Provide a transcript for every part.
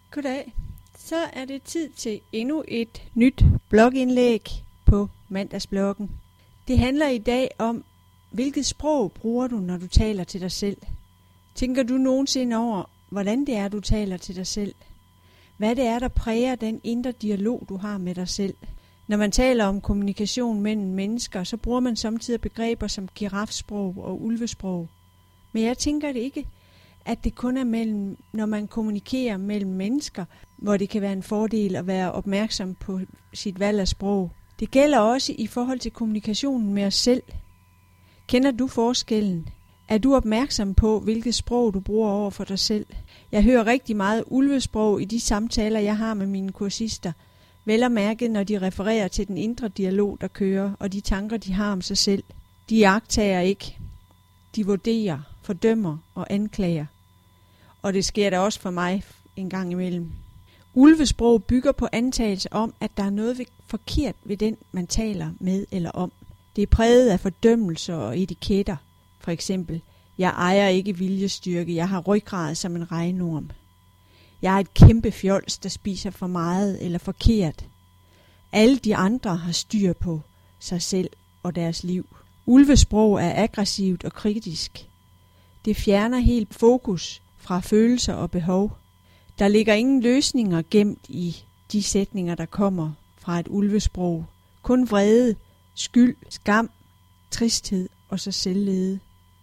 Goddag. Så er det tid til endnu et nyt blogindlæg på Mandagsbloggen. Det handler i dag om, hvilket sprog bruger du, når du taler til dig selv. Tænker du nogensinde over, hvordan det er, du taler til dig selv? Hvad det er, der præger den indre dialog, du har med dig selv? Når man taler om kommunikation mellem mennesker, så bruger man samtidig begreber som girafsprog og ulvesprog. Men jeg tænker det ikke, at det kun er mellem, når man kommunikerer mellem mennesker, hvor det kan være en fordel at være opmærksom på sit valg af sprog. Det gælder også i forhold til kommunikationen med os selv. Kender du forskellen? Er du opmærksom på, hvilket sprog du bruger over for dig selv? Jeg hører rigtig meget ulvesprog i de samtaler, jeg har med mine kursister. Vel at mærke, når de refererer til den indre dialog, der kører, og de tanker, de har om sig selv. De iagttager ikke. De vurderer, fordømmer og anklager. Og det sker da også for mig en gang imellem. Ulvesprog bygger på antagelse om, at der er noget forkert ved den, man taler med eller om. Det er præget af fordømmelser og etiketter. For eksempel, jeg ejer ikke viljestyrke, jeg har ryggrad som en regnorm. Jeg er et kæmpe fjols, der spiser for meget eller forkert. Alle de andre har styr på sig selv og deres liv. Ulvesprog er aggressivt og kritisk. Det fjerner helt fokus fra følelser og behov. Der ligger ingen løsninger gemt i de sætninger, der kommer fra et ulvesprog. Kun vrede, skyld, skam, tristhed og så selvlede.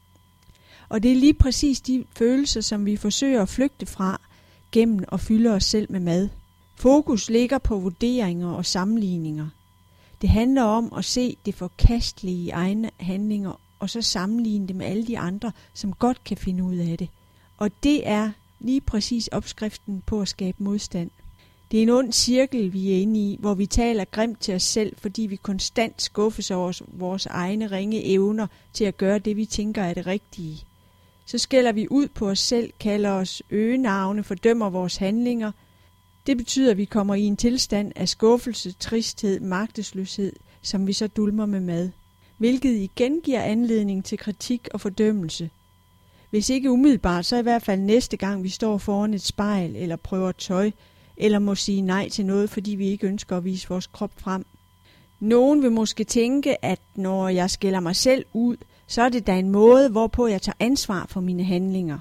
Og det er lige præcis de følelser, som vi forsøger at flygte fra gennem at fylde os selv med mad. Fokus ligger på vurderinger og sammenligninger. Det handler om at se det forkastelige i egne handlinger og så sammenligne det med alle de andre, som godt kan finde ud af det. Og det er lige præcis opskriften på at skabe modstand. Det er en ond cirkel, vi er inde i, hvor vi taler grimt til os selv, fordi vi konstant skuffes over vores egne ringe evner til at gøre det, vi tænker er det rigtige. Så skælder vi ud på os selv, kalder os øgenavne, fordømmer vores handlinger. Det betyder, at vi kommer i en tilstand af skuffelse, tristhed, magtesløshed, som vi så dulmer med mad. Hvilket igen giver anledning til kritik og fordømmelse. Hvis ikke umiddelbart, så i hvert fald næste gang vi står foran et spejl eller prøver tøj, eller må sige nej til noget, fordi vi ikke ønsker at vise vores krop frem. Nogen vil måske tænke, at når jeg skælder mig selv ud, så er det da en måde, hvorpå jeg tager ansvar for mine handlinger.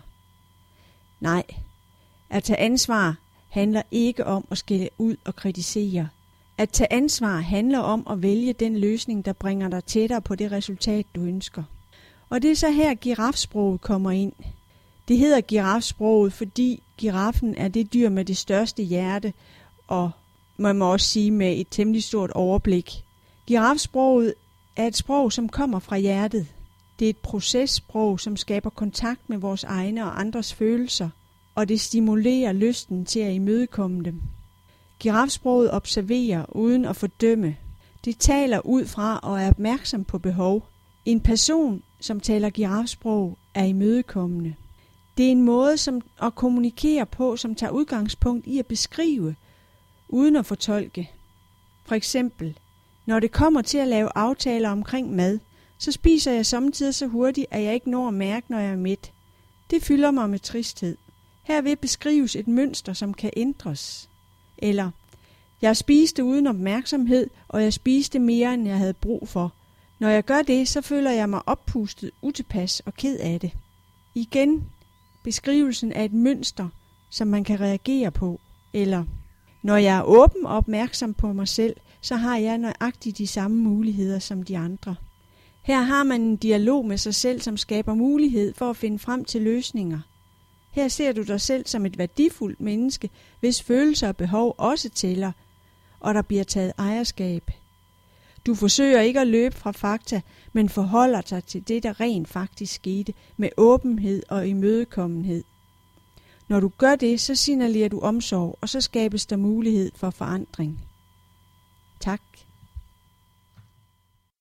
Nej, at tage ansvar handler ikke om at skælde ud og kritisere. At tage ansvar handler om at vælge den løsning, der bringer dig tættere på det resultat, du ønsker. Og det er så her, girafsproget kommer ind. Det hedder girafsproget, fordi giraffen er det dyr med det største hjerte, og man må også sige med et temmelig stort overblik. Girafsproget er et sprog, som kommer fra hjertet. Det er et processprog, som skaber kontakt med vores egne og andres følelser, og det stimulerer lysten til at imødekomme dem. Girafsproget observerer uden at fordømme. Det taler ud fra og er opmærksom på behov. En person, som taler girafsprog, er imødekommende. Det er en måde at kommunikere på, som tager udgangspunkt i at beskrive, uden at fortolke. For eksempel, når det kommer til at lave aftaler omkring mad, så spiser jeg samtidig så hurtigt, at jeg ikke når at mærke, når jeg er mæt. Det fylder mig med tristhed. Herved beskrives et mønster, som kan ændres. Eller, jeg spiste uden opmærksomhed, og jeg spiste mere, end jeg havde brug for. Når jeg gør det, så føler jeg mig oppustet, utilpas og ked af det. Igen, beskrivelsen af et mønster, som man kan reagere på. Eller, når jeg er åben og opmærksom på mig selv, så har jeg nøjagtigt de samme muligheder som de andre. Her har man en dialog med sig selv, som skaber mulighed for at finde frem til løsninger. Her ser du dig selv som et værdifuldt menneske, hvis følelser og behov også tæller, og der bliver taget ejerskab. Du forsøger ikke at løbe fra fakta, men forholder dig til det, der rent faktisk skete, med åbenhed og imødekommenhed. Når du gør det, så signalerer du omsorg, og så skabes der mulighed for forandring. Tak.